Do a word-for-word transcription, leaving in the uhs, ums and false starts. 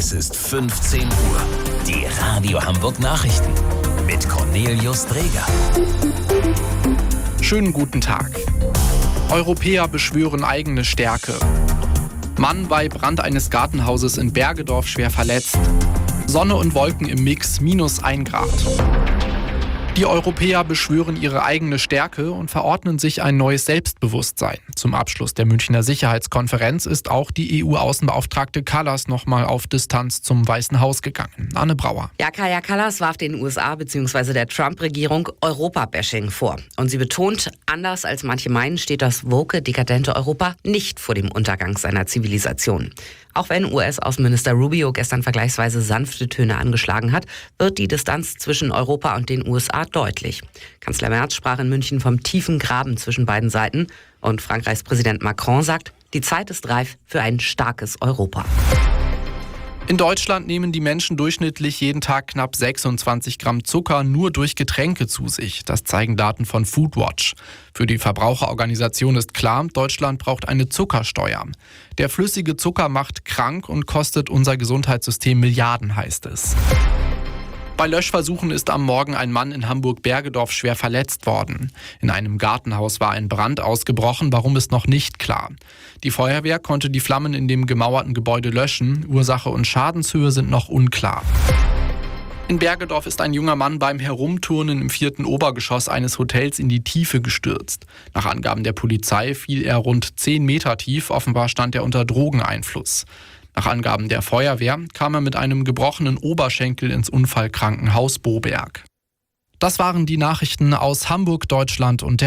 Es ist fünfzehn Uhr. Die Radio Hamburg Nachrichten mit Cornelius Dreger. Schönen guten Tag. Europäer beschwören eigene Stärke. Mann bei Brand eines Gartenhauses in Bergedorf schwer verletzt. Sonne und Wolken im Mix, minus ein Grad. Die Europäer beschwören ihre eigene Stärke und verordnen sich ein neues Selbstbewusstsein. Zum Abschluss der Münchner Sicherheitskonferenz ist auch die E U-Außenbeauftragte Kallas nochmal auf Distanz zum Weißen Haus gegangen. Anne Brauer. Ja, Kaja Kallas warf den U S A bzw. der Trump-Regierung Europa-Bashing vor. Und sie betont, anders als manche meinen, steht das woke, dekadente Europa nicht vor dem Untergang seiner Zivilisation. Auch wenn U S-Außenminister Rubio gestern vergleichsweise sanfte Töne angeschlagen hat, wird die Distanz zwischen Europa und den U S A deutlich. Kanzler Merz sprach in München vom tiefen Graben zwischen beiden Seiten. Und Frankreichs Präsident Macron sagt, die Zeit ist reif für ein starkes Europa. In Deutschland nehmen die Menschen durchschnittlich jeden Tag knapp sechsundzwanzig Gramm Zucker nur durch Getränke zu sich. Das zeigen Daten von Foodwatch. Für die Verbraucherorganisation ist klar, Deutschland braucht eine Zuckersteuer. Der flüssige Zucker macht krank und kostet unser Gesundheitssystem Milliarden, heißt es. Bei Löschversuchen ist am Morgen ein Mann in Hamburg-Bergedorf schwer verletzt worden. In einem Gartenhaus war ein Brand ausgebrochen, warum ist noch nicht klar. Die Feuerwehr konnte die Flammen in dem gemauerten Gebäude löschen. Ursache und Schadenshöhe sind noch unklar. In Bergedorf ist ein junger Mann beim Herumturnen im vierten Obergeschoss eines Hotels in die Tiefe gestürzt. Nach Angaben der Polizei fiel er rund zehn Meter tief, offenbar stand er unter Drogeneinfluss. Nach Angaben der Feuerwehr kam er mit einem gebrochenen Oberschenkel ins Unfallkrankenhaus Boberg. Das waren die Nachrichten aus Hamburg, Deutschland und der